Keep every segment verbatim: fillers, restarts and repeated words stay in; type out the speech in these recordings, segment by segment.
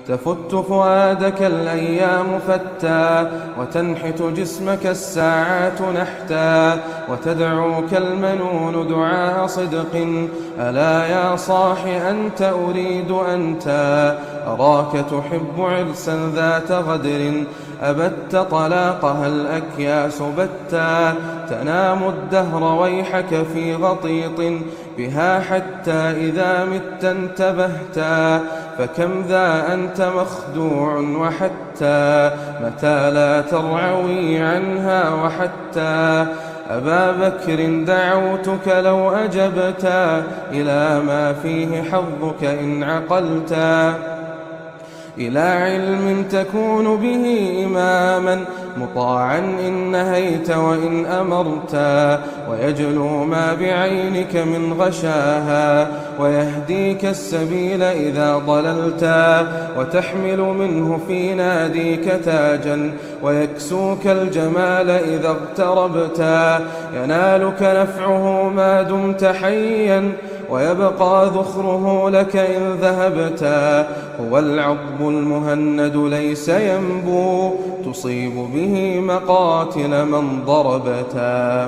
تفت فؤادك الأيام فتا، وتنحت جسمك الساعات نحتا، وتدعوك المنون دعاء صدق. ألا يا صاح أنت أريد أنت، أراك تحب عرسا ذات غدر، أبت طلاقها الأكياس بتا، تنام الدهر ويحك في غطيط بها حتى إذا مت انتبهتا. فكم ذا أنت مخدوع وحتى، متى لا ترعوي عنها وحتى. أبا بكر دعوتك لو أجبتا إلى ما فيه حظك إن عقلتا، إلى علم تكون به إماما مطاعا إن نهيت وإن أمرتا، ويجلو ما بعينك من غشاها، ويهديك السبيل إذا ضللتا، وتحمل منه في ناديك تاجا، ويكسوك الجمال إذا اغتربتا. ينالك نفعه ما دمت حيا، ويبقى ذخره لك إن ذهبتا. هو العضب المهند ليس ينبو، تصيب به مقاتل من ضربتا.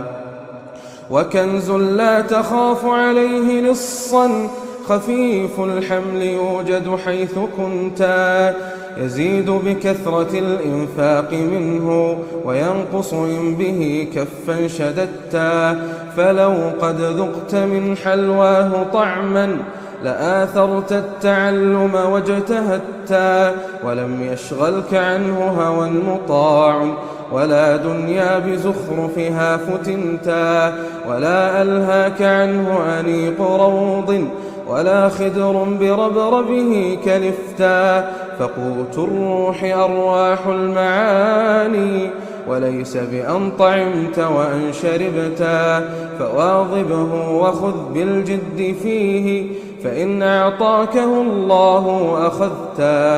وكنز لا تخاف عليه لصا، خفيف الحمل يوجد حيث كنتا، يزيد بكثرة الإنفاق منه، وينقص إن به كفا شددتا. فلو قد ذقت من حلواه طعما، لآثرت التعلم واجتهدتا، ولم يشغلك عنه هوى مطاع، ولا دنيا بزخرفها فتنتا، ولا ألهاك عنه أنيق روض، ولا خدر بربربه كلفتا. فقوت الروح أرواح المعاني، وليس بأن طعمت وأن شربتا. فواظبه وخذ بالجد فيه، فإن أعطاكه الله أخذتا.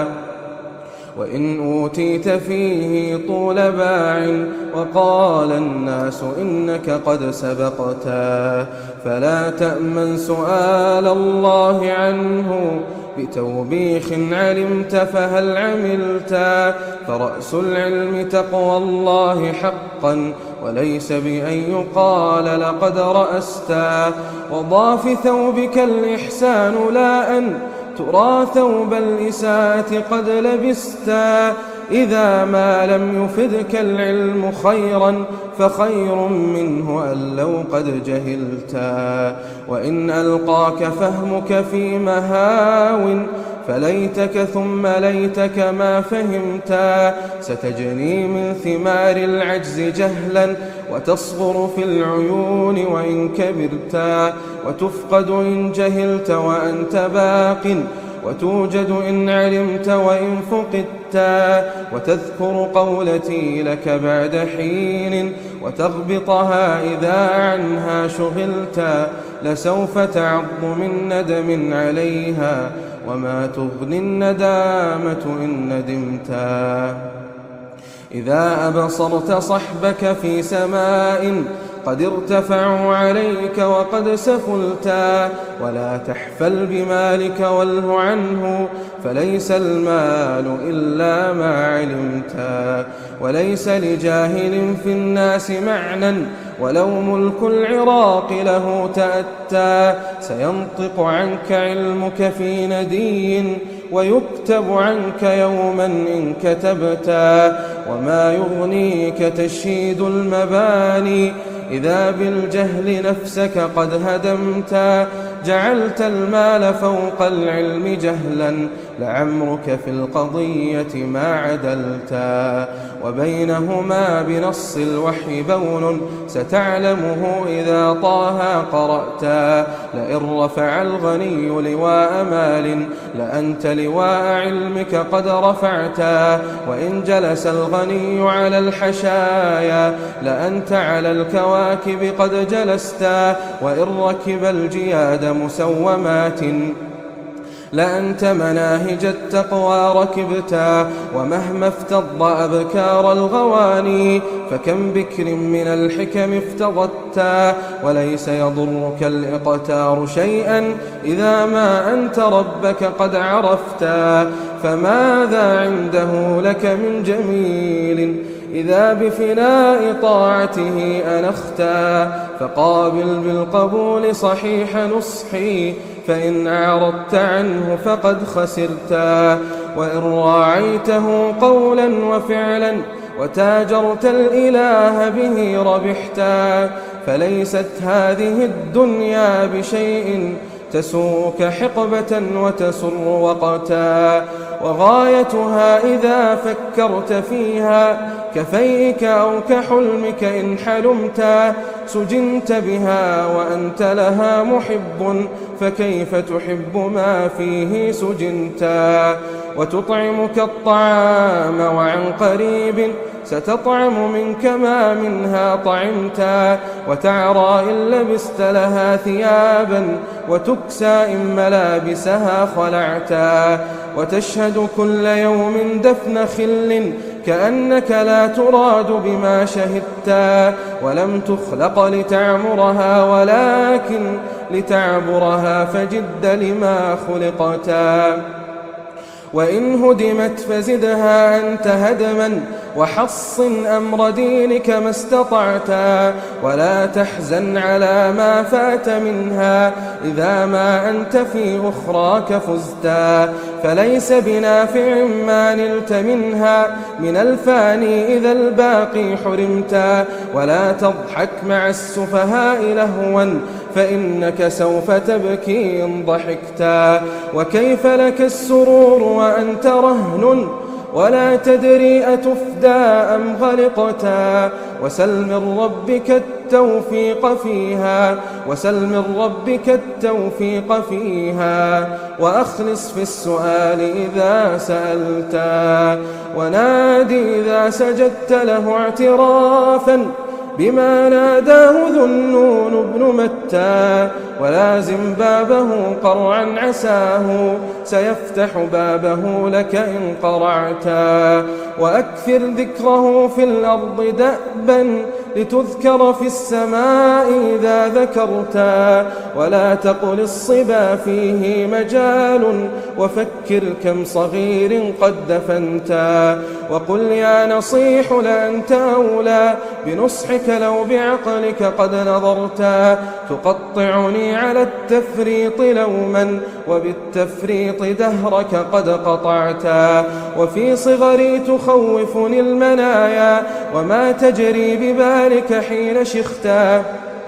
وإن أوتيت فيه طول باع، وقال الناس إنك قد سبقتا، فلا تأمن سؤال الله عنه، بتوبيخ علمت فهل عملتا. فرأس العلم تقوى الله حقا، وليس بأن يقال لقد رأستا. وضاف ثوبك الإحسان لا أن ترى ثوب الإساءة قد لبستا. إذا ما لم يفدك العلم خيرا، فخير منه أن لو قد جهلتا. وإن ألقاك فهمك في مهاو، فليتك ثم ليتك ما فهمتا. ستجني من ثمار العجز جهلا، وتصغر في العيون وإن كبرتا. وتفقد إن جهلت وأنت باق، وتوجد إن علمت وإن فقدتا. وتذكر قولتي لك بعد حين، وتغبطها إذا عنها شغلتا. لسوف تعض من ندم عليها، وما تغني الندامة إن ندمتا. إذا أبصرت صحبك في سماء، قد ارتفعوا عليك وقد سفلتا. ولا تحفل بمالك واله عنه، فليس المال إلا ما علمتا. وليس لجاهل في الناس معنى، ولو ملك العراق له تأتى. سينطق عنك علمك في ندي، ويكتب عنك يوما إن كتبتا. وما يغنيك تشييد المباني، إذا بالجهل نفسك قد هدمتا. جعلت المال فوق العلم جهلا، لعمرك في القضية ما عدلتا. وبينهما بنص الوحي بون، ستعلمه إذا طه قرأتا. لئن رفع الغني لواء مال، لأنت لواء علمك قد رفعتا. وإن جلس الغني على الحشايا، لأنت على الكواكب قد جلستا. وإن ركب الجياد مسومات، لأنت مناهج التقوى ركبتا، ومهما افتض أبكار الغواني فكم بكر من الحكم افتضتا. وليس يضرك الإقتار شيئا إذا ما أنت ربك قد عرفتا. فماذا عنده لك من جميل إذا بفناء طاعته أنختا. فقابل بالقبول صحيح نصحي، فإن أعرضت عنه فقد خسرتا. وإن راعيته قولا وفعلا وتاجرت الإله به ربحتا. فليست هذه الدنيا بشيء تسوك حقبة وتسر وقتا. وغايتها إذا فكرت فيها كفيئك أو كحلمك إن حلمتا. سجنت بها وأنت لها محب، فكيف تحب ما فيه سجنتا. وتطعمك الطعام وعن قريب ستطعم منك ما منها طعمتا. وتعرى إن لبست لها ثيابا، وتكسى إن ملابسها خلعتا. وتشهد كل يوم دفن خل، كأنك لا تراد بما شهدتا. ولم تخلق لتعمرها ولكن لتعبرها، فجد لما خلقتا. وإن هدمت فزدها أنت هدما، وحصن أمر دينك ما استطعتا. ولا تحزن على ما فات منها إذا ما أنت في أخراك فزتا. فليس بنافع ما نلت منها من الفاني إذا الباقي حرمتا. ولا تضحك مع السفهاء لهوا، فإنك سوف تبكي إن ضحكتا. وكيف لك السرور وأنت رهن، ولا تدري أتفدى أم غلقتا. وسل من ربك التوفيق فيها، وسل من ربك التوفيق فيها. وأخلص في السؤال إذا سألتا، ونادي إذا سجدت له اعترافا بما ناداه ذو النون بن متى. ولازم بابه قرعا عساه سيفتح بابه لك إن قرعتا. وأكثر ذكره في الأرض دأبا لتذكر في السماء إذا ذكرتا. ولا تقل الصبا فيه مجال، وفكر كم صغير قد دفنتا. وقل يا نصيح لأنت أولى بنصحك لو بعقلك قد نظرتا. تقطعني على التفريط لوما، وبالتفريط دهرك قد قطعتا. وفي صغري تخوفني المنايا، وما تجري ببالك حين شختا.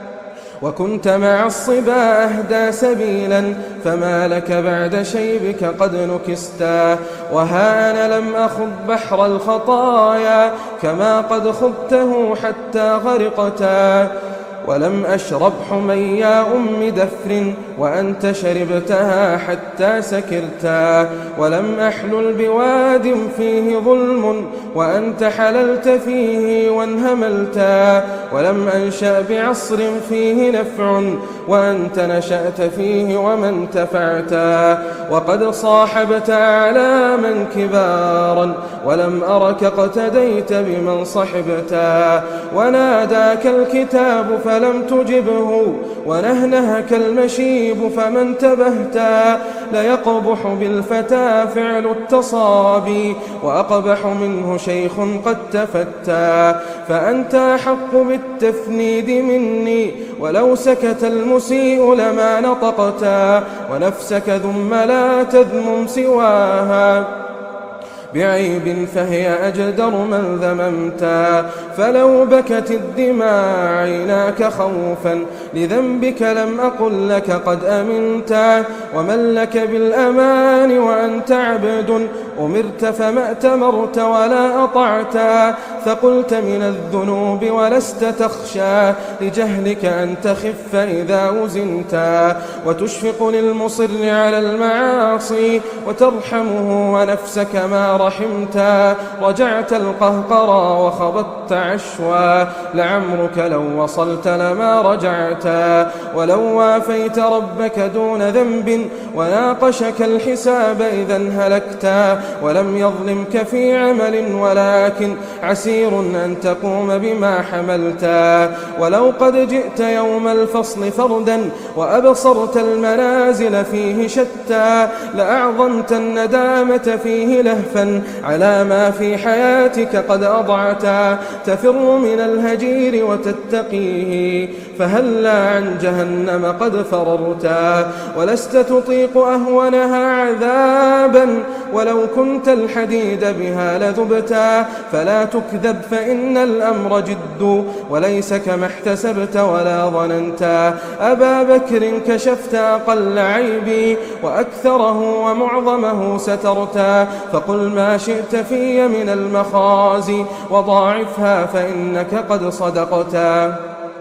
وكنت مع الصبا أهدى سبيلا، فما لك بعد شيبك قد نكستا. وها أنا لم أخض بحر الخطايا كما قد خضته حتى غرقتا. ولم أشرب حميا أم دفر وأنت شربتها حتى سكرتا. ولم أحلل بواد فيه ظلم وأنت حللت فيه وانهملتا. ولم أنشأ بعصر فيه نفع وأنت نشأت فيه وما انتفعتا. وقد صاحبت أعلاما كبارا ولم أرك اقتديت بمن صحبتا. وناداك الكتاب فلم تجبه ونهنهك المشيب فما انتبهتا. ليقبح بالفتى فعل التصابي وأقبح منه شيخ قد تفتى. فأنت أحق بالتفنيد مني ولو سكت المسيء لما نطقتا. ونفسك ذم لا تذمم سواها بعيب فهي أجدر من ذممتا. فلو بكت الدماء عيناك خوفا لذنبك لم أقل لك قد أمنتا. ومن لك بالأمان وأنت عبد أمرت فما أتمرت ولا أطعتا. فقلت من الذنوب ولست تخشى لجهلك أن تخف إذا وزنتا. وتشفق للمصر على المعاصي وترحمه ونفسك ما رحمتا. رجعت القهقرى وخبطت عشوا لعمرك لو وصلت لما رجعتا. ولو وافيت ربك دون ذنب حزن وناقشك الحساب إذا هلكتا ولم يظلمك في عمل ولكن عسير أن تقوم بما حملتا ولو قد جئت يوم الفصل فردا وأبصرت المنازل فيه شتى لأعظمت الندامة فيه لهفا على ما في حياتك قد أضعتا تفر من الهجير وتتقيه فهلا عن جهنم قد فررتا ولست تطيق أهونها عذابا ولو كنت الحديد بها لذبتا فلا تكذب فإن الأمر جد وليس كما احتسبت ولا ظننتا أبا بكر كشفت أقل عيبي وأكثره ومعظمه سترتا فقل ما شئت في من المخازي وضاعفها فإنك قد صدقتا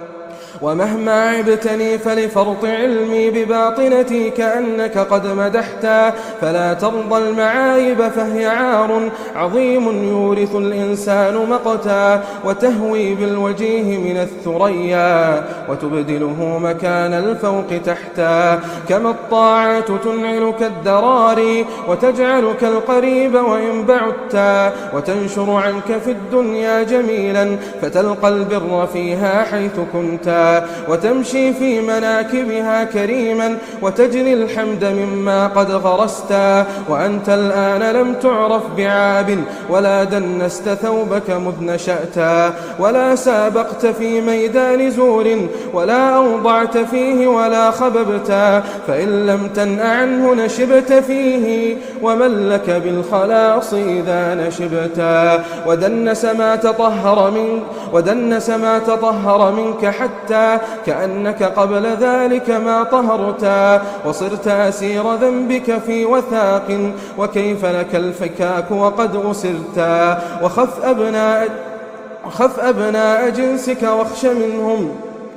ومهما عبتني فلفرط علمي بباطنتي كأنك قد مدحتا فلا ترضى المعايب فهي عار عظيم يورث الإنسان مقتا وتهوي بالوجيه من الثريا وتبدله مكان الفوق تحتا كما الطاعات تنعلك الدراري وتجعلك القريب وإن بعدتا وتنشر عنك في الدنيا جميلا فتلقى البر فيها حيث كنتا وتمشي في مناكبها كريما وتجني الحمد مما قد غرستا وأنت الآن لم تعرف بعاب ولا دنست ثوبك مذ نشأتا ولا سابقت في ميدان زور ولا أوضعت فيه ولا خببتا فإن لم تنأ عنه نشبت فيه ومن لك بالخلاص إذا نشبتا ودنس ما تطهر من ودنس ما تطهر منك حتى كأنك قبل ذلك ما طهرتا وصرت أسير ذنبك في وثاق وكيف لك الفكاك وقد أسرتا وخف أبناء, وخف أبناء جنسك واخش منهم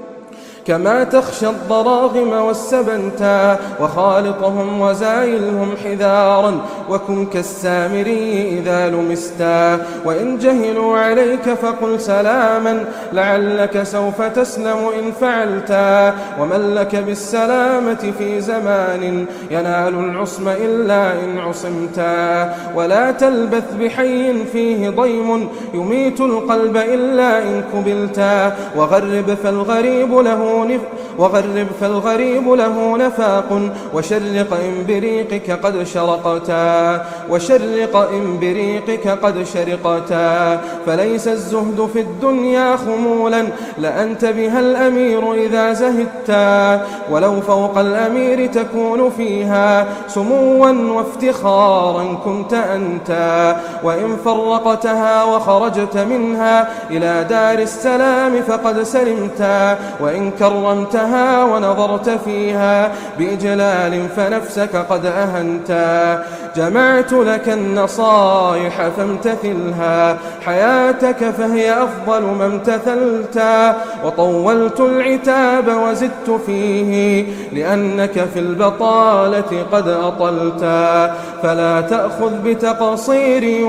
كما تخشى الضراغم والسبنتا وخالطهم وزايلهم حذارا وكن كالسامري إذا لمستا وإن جهلوا عليك فقل سلاما لعلك سوف تسلم إن فعلتا ومن لك بالسلامة في زمان ينال العصم إلا إن عصمتا ولا تلبث بحي فيه ضيم يميت القلب إلا إن كبلتا وغرب فالغريب له وغرب فالغريب له نفاق وشرق إن بريقك قد شرقتا وشرق إن بريقك قد شرقتا فليس الزهد في الدنيا خمولا لأنت بها الأمير إذا زهدتا ولو فوق الأمير تكون فيها سموا وافتخارا كنت أنتا وإن فرقتها وخرجت منها إلى دار السلام فقد سلمتا وإن كرمتها ونظرت فيها بإجلال فنفسك قد أهنتا جمعت لك النصائح فامتثلها حياتك فهي أفضل ما امتثلتا وطولت العتاب وزدت فيه لأنك في البطالة قد أطلتا فلا تأخذ بتقصيري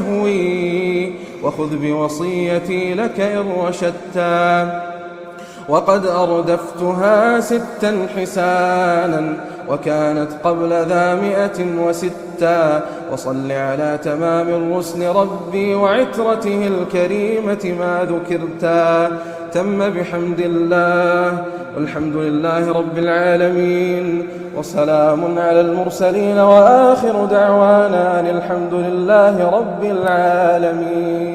وسهوي وخذ بوصيتي لك إن رشدتا وقد أردفتها ستا حسانا وكانت قبل ذا مئة وستا وصل على تمام الرسل ربي وعترته الكريمة ما ذكرتا تم بحمد الله والحمد لله رب العالمين وسلام على المرسلين وآخر دعوانا أن الحمد لله رب العالمين.